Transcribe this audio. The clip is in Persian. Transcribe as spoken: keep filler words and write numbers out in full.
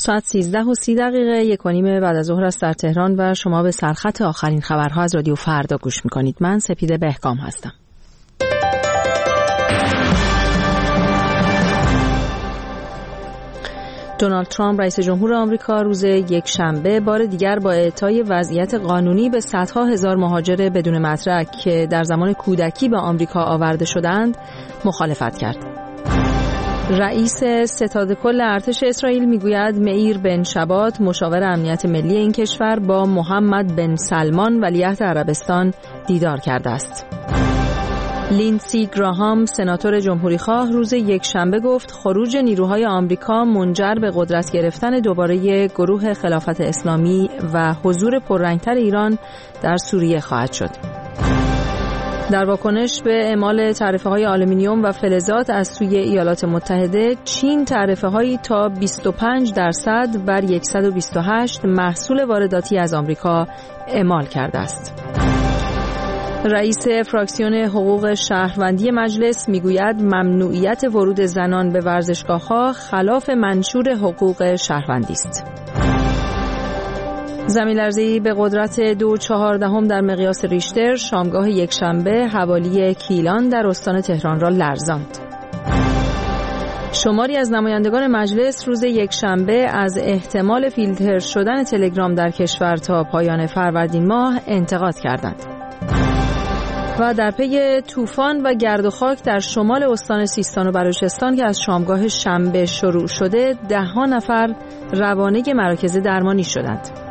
ساعت سیزده و سی دقیقه یک و نیم بعد از ظهر است در تهران و شما به سرخط آخرین خبرها از رادیو فردا گوش میکنید. من سپیده بهگام هستم. دونالد ترامپ رئیس جمهور آمریکا روز یک شنبه بار دیگر با اعطای وضعیت قانونی به صدها هزار مهاجر بدون مدرک که در زمان کودکی به آمریکا آورده شدند مخالفت کرد. رئیس ستاد کل ارتش اسرائیل میگوید معیر بن شبات مشاور امنیت ملی این کشور با محمد بن سلمان ولیعهد عربستان دیدار کرده است. لیندسی گراهام سناتور جمهوریخواه روز یک شنبه گفت خروج نیروهای آمریکا منجر به قدرت گرفتن دوباره گروه خلافت اسلامی و حضور پررنگتر ایران در سوریه خواهد شد. در واکنش به اعمال تعرفه‌های آلومینیوم و فلزات از سوی ایالات متحده، چین تعرفه‌هایی تا بیست و پنج درصد بر صد و بیست و هشت محصول وارداتی از آمریکا اعمال کرده است. رئیس فراکسیون حقوق شهروندی مجلس میگوید ممنوعیت ورود زنان به ورزشگاه‌ها خلاف منشور حقوق شهروندی است. زمین‌لرزه‌ای به قدرت دو چهاردهم در مقیاس ریشتر شامگاه یکشنبه حوالی کیلان در استان تهران را لرزاند. شماری از نمایندگان مجلس روز یکشنبه از احتمال فیلتر شدن تلگرام در کشور تا پایان فروردین ماه انتقاد کردند. و در پی طوفان و گرد و خاک در شمال استان سیستان و بلوچستان که از شامگاه شنبه شروع شده، ده ها نفر روانه مراکز درمانی شدند.